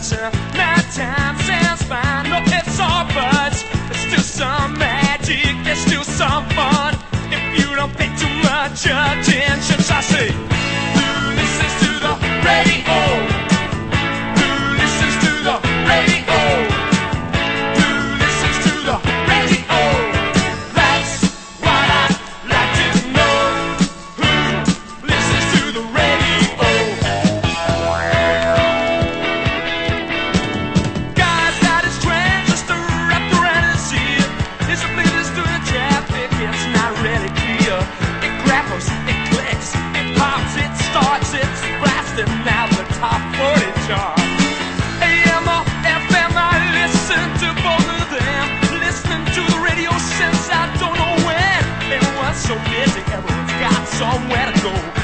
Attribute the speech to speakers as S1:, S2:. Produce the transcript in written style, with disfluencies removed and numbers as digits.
S1: answer. Night time sounds fine. No, it's all buzz. There's still some magic. There's still some fun. If you don't pay too much attention, so I say, who listens to the radio? Who listens to the radio? Who listens to the radio? That's what I'd like to know. Who listens to the radio? Guy's got his transistor wrapped around his ear. His abilities to the traffic, it's not really clear. It grapples, it clicks, it pops, it starts, it's blasting out the top 40 chart. AM or FM, I listen to both of them. Listening to the radio since I don't know when. Everyone's so busy, everyone's got somewhere to go.